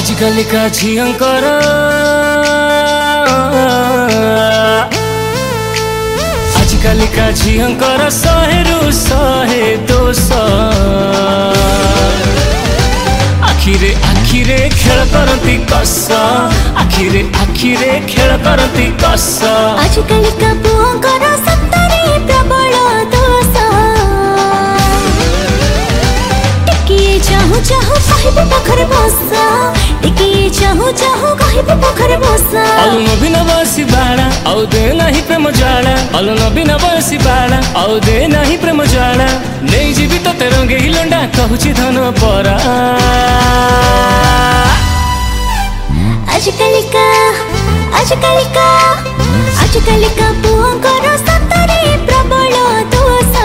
आजिकल का झियंकर आजिकल का झियंकर 100 रु 100 200 आखिरे आखिरे खेल करती कस आखिरे आखिरे खेल करती कस आजिकल का पुअंकर सत्तरे प्रबल दोष टिकिए चाहू चाहू कहबे पोखर बस टिकिए चाहू चाहू कहबे पोखर बस अलुन बिना बसी बाड़ा आउ दे नहीं प्रेम ज्वाला अलुन बिना बसी बाड़ा आउ दे नहीं प्रेम ज्वाला नहीं जीवी तो रंगे हिलंडा कहूची धन परा आजिकल का पुअंकर सत्तरे प्रबल दोष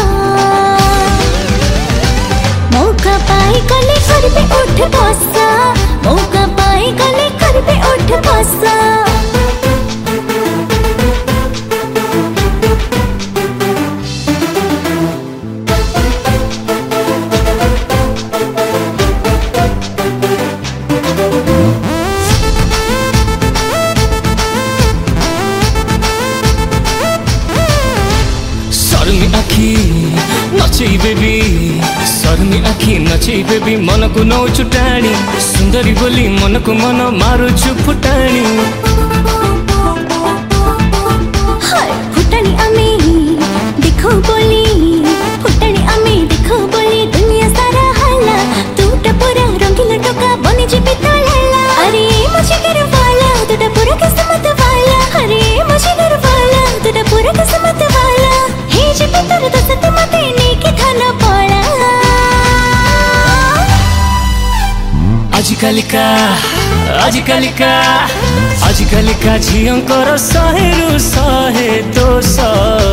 मौका पाई गले करबे उठ बस मौका पाई गले करबे उठ बस नचई बेबी शर्मी आखी नचई बेबी मन को नौ चुटाणी सुंदरी बोली मन को मन मारुछु फुटाणी फुटाणी आमी देखो बोली फुटाणी आमी देखो बोली दुनिया सारा हाला तूटा पूरा रंगीला टोका बनी जीबी तोला अरे मुझे घर वाला तूटा पूरा किस्मत वाला अरे मुझे घर वाला तूटा पूरा किस्मत वाला हे जीबी तोर दसत मते नेकी थाना पड़ा आजिकल का झियंकर 100 रु 100 200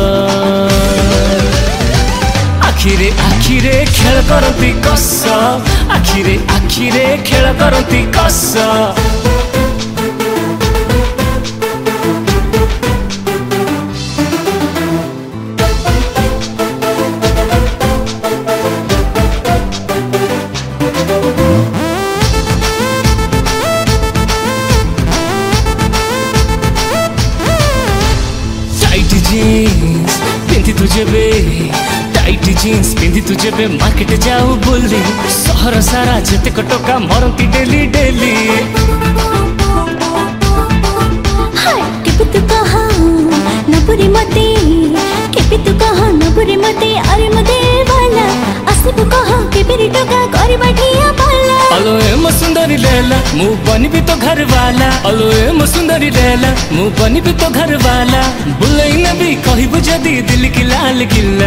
आखिरे आखिरे खेल करती कस आखिरे आखिरे खेल करती कस जीन्स पिंधि तुझे बे टाइट जीन्स पिंधि तुझे बे मार्केट जाऊ बोली सहर सारा जते टोका मरती डेली डेली केपे तू कहा नबुरी मते केपे तू कहा नबुरी मते अरे मते वाला असबु कहा केबेरी टोका करी बाठिया बाला अलो ए सुंदरी लेला मु बनी भी तो घर वाला अलो ए सुंदरी लेला मु बनी भी तो घर वाला बुलई न भी कही बुझदी दिल की लाल किला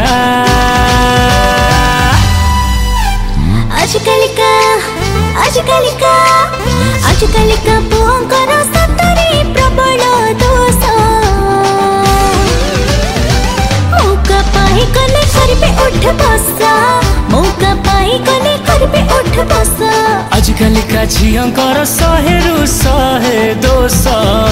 आजिकल का पुअंकर सत्तरे प्रबल दोष मौका पाई गले करबे उठ बस मौका पाई गले करबे उठ बस आजिकल का झियंकर 100 रु 100 200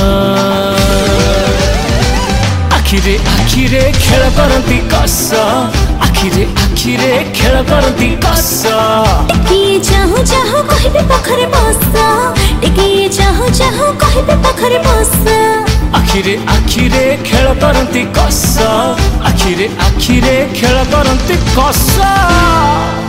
आखिरे आखिरे खेल करती कस आखिरे आखिरे खेल करती कस टिकिए चाहू चाहू कहबे पोखर बस टिकिए चाहू चाहू कहबे पोखर बस आखिरे आखिरे खेल करती कस आखिरे आखिरे खेल करती कस।